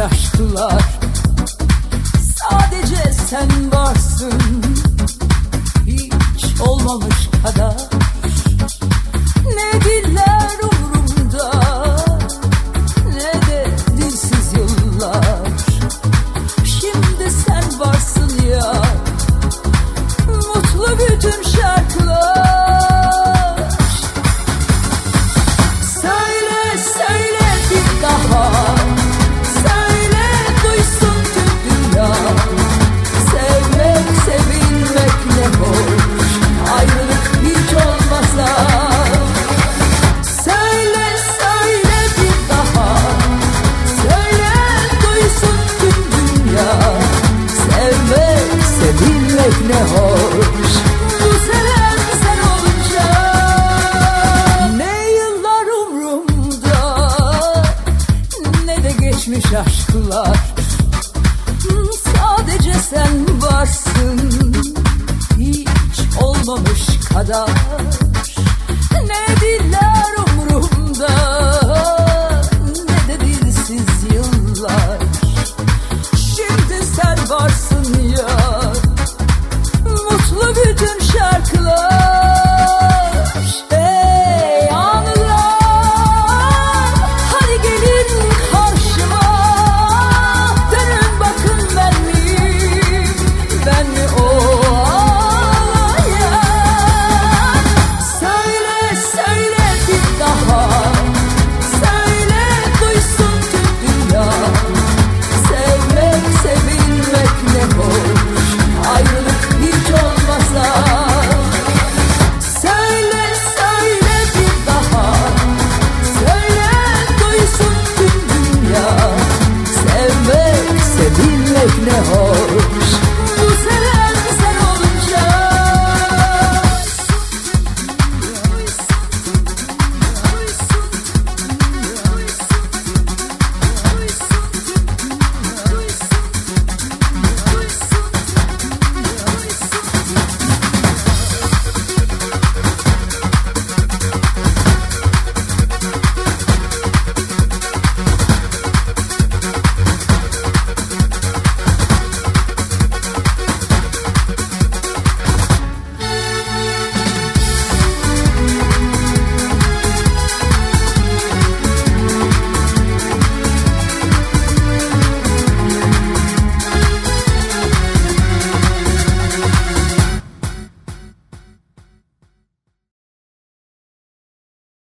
aşklar. Sadece sen varsın, hiç olmamış kadar. Ne diller umurumda, ne de dilsiz yıllar. Şimdi sen varsın ya, mutlu bütün şarkılar. Söyle, söyle bir daha, söyle duysun tüm dünya. Sevmek, sevilmek ne hoş, ayrılık hiç olmasa. Söyle, söyle bir daha, söyle duysun tüm dünya. Sevmek, sevilmek ne hoş, bu seven sen olunca. Ne yıllar umrumda, ne de geçmiş aşklar. Sadece sen varsın, hiç olmamış kadar.